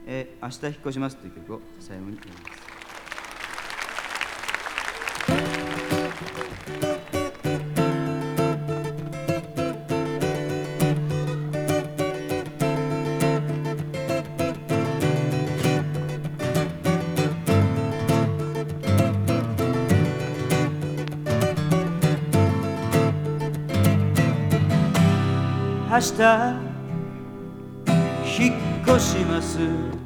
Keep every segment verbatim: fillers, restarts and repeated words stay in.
えー、明日引っ越しますという曲を最後にやります。明日引っ越します。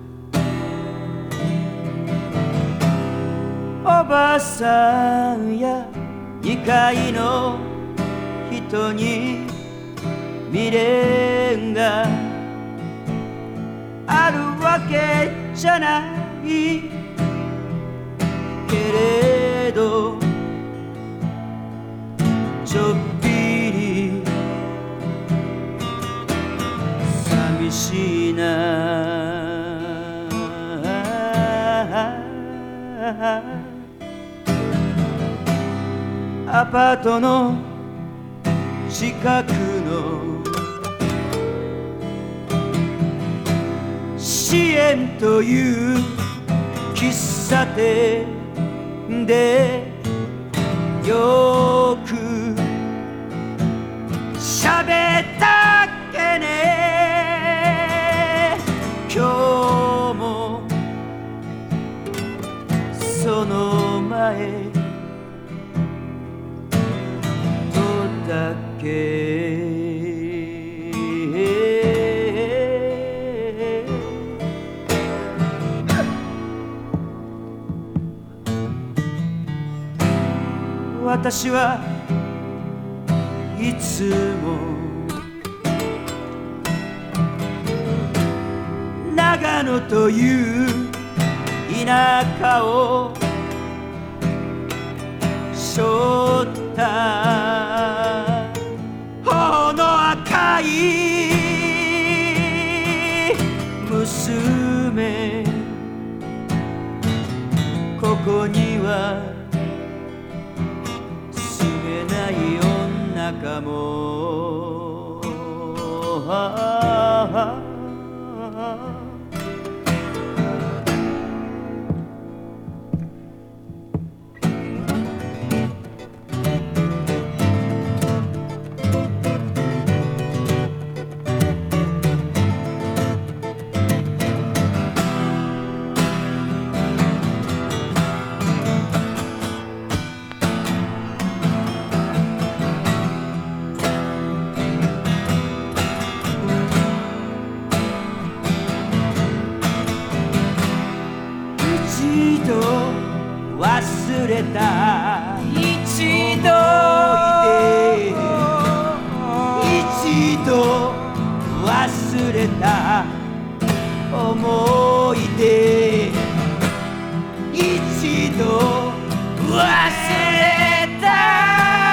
おばさんやにかいの人に未練があるわけじゃないけれど、ちょっぴり寂しいな。アパートの近くの支援という喫茶店でよく喋ったっけね。今日もその前どうだっけ。私はいつも長野という田舎を背負った頬の赤い娘、ここには住めない女かも。一度忘れた一度一度忘れた思い出、一度忘れた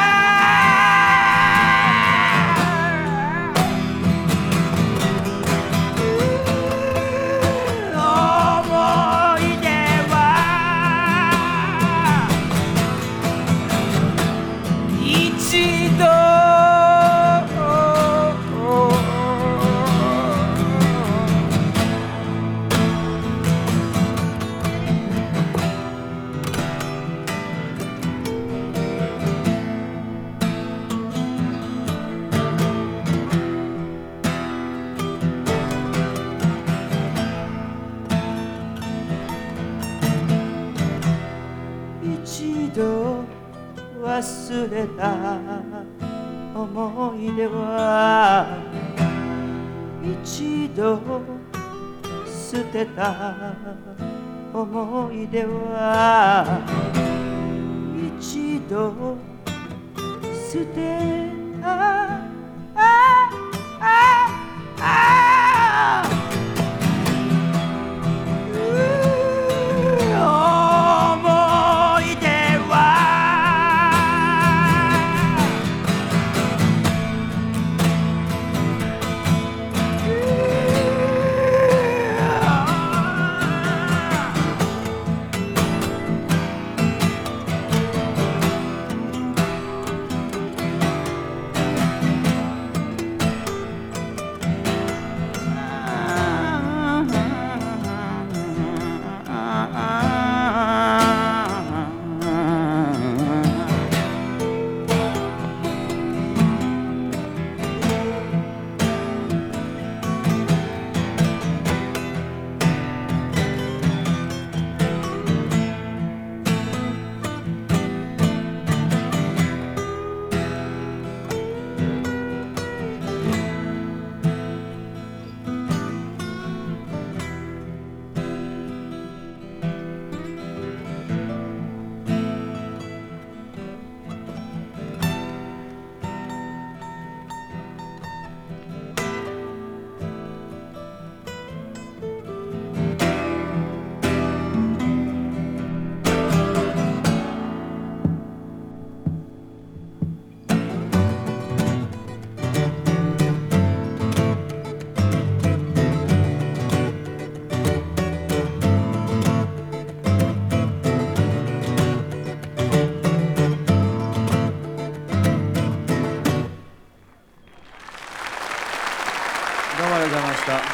一度忘れた思い出は一度捨てた思い出は一度捨てた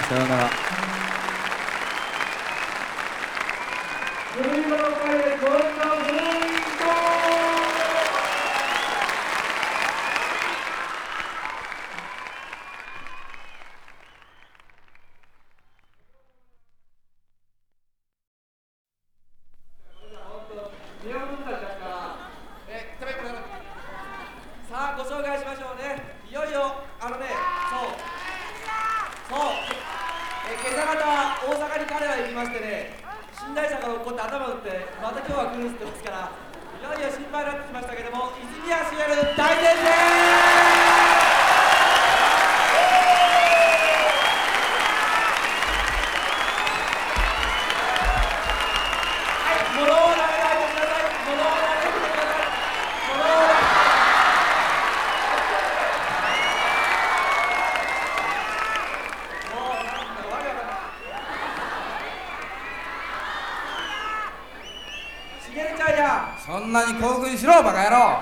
さようなら。 さあご紹介しましょうね。いよいよあのね、そうそうえ今朝方大阪に彼は行きましてね、寝台車が落っこって頭打ってまた今日は来るって言ってますから、いよいよ心配になってきましたけども、泉谷しげる大先生、物を投げないでください。物を投げないでください。物をもうなんかわけわかんない。しげるちゃんや。 そんなに興奮しろバカ野郎。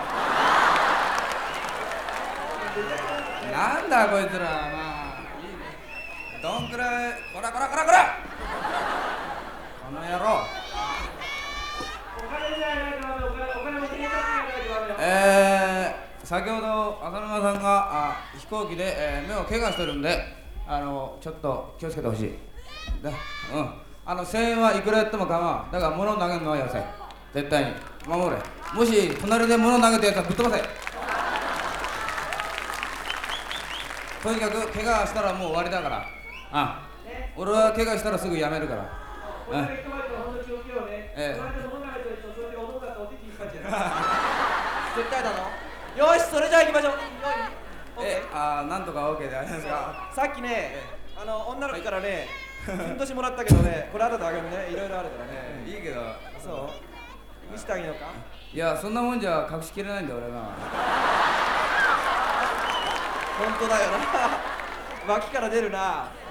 なんだこいつら、まあいいね。どんくらい、こらこらこらこらこの野郎。 お金じゃないとダメ、お金お金も入れたくないとダメよ。 えー、先ほど浅沼さんがあ飛行機で、えー目を怪我してるんで、あのちょっと気をつけてほしい。だうんあのせんえんはいくらやっても構わん。だから物を投げるのはやせ。絶対に守れ。もし隣で物投げたやつはぶっ飛ばせ。とにかく怪我したらもう終わりだから。あ俺は怪我したらすぐやめるから。 お金人前では本当に気をつけようね。 ええこの間物投げた人、それで男だったらお手き一発やな。絶対だぞ。よし、それじゃあ行きましょう。よいえあーなんとか OK でありますが、 さっきね、あの女の子からね、ふんどしもらったけどね、これ後であげるね、いろいろあるからね。 いいけど、 そう見せてあげようか。 いやそんなもんじゃ隠しきれないんだ俺が。 本当だよな。脇から出るな。